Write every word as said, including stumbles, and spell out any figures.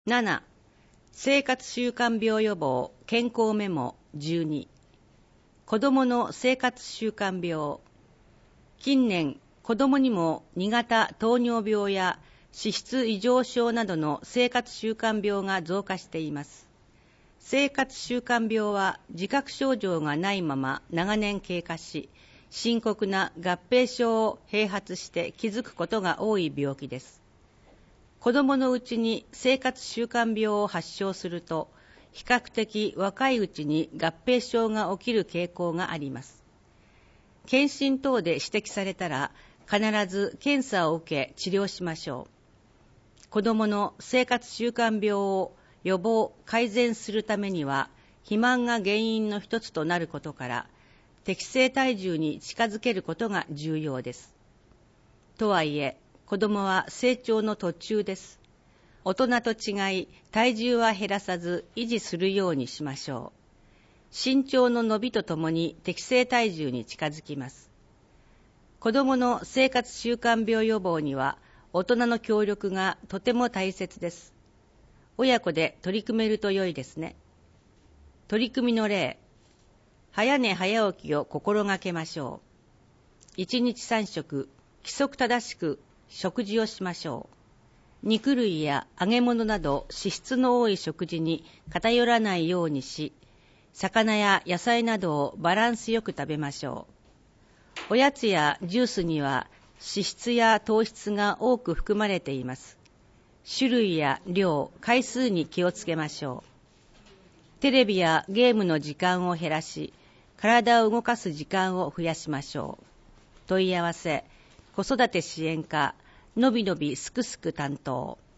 なな. 生活習慣病予防健康メモじゅうに。子どもの生活習慣病。近年、子どもにもに型糖尿病や脂質異常症などの生活習慣病が増加しています。生活習慣病は自覚症状がないまま長年経過し、深刻な合併症を併発して気づくことが多い病気です。子どものうちに生活習慣病を発症すると、比較的若いうちに合併症が起きる傾向があります。検診等で指摘されたら、必ず検査を受け治療しましょう。子どもの生活習慣病を予防・改善するためには、肥満が原因の一つとなることから、適正体重に近づけることが重要です。とはいえ、子どもは成長の途中です。大人と違い、体重は減らさず維持するようにしましょう。身長の伸びとともに適正体重に近づきます。子どもの生活習慣病予防には、大人の協力がとても大切です。親子で取り組めると良いですね。取り組みの例。早寝早起きを心がけましょう。いちにちさん食、規則正しく食事をしましょう。肉類や揚げ物など脂質の多い食事に偏らないようにし、魚や野菜などをバランスよく食べましょう。おやつやジュースには脂質や糖質が多く含まれています。種類や量、回数に気をつけましょう。テレビやゲームの時間を減らし、体を動かす時間を増やしましょう。問い合わせ、子育て支援課、のびのびすくすく担当。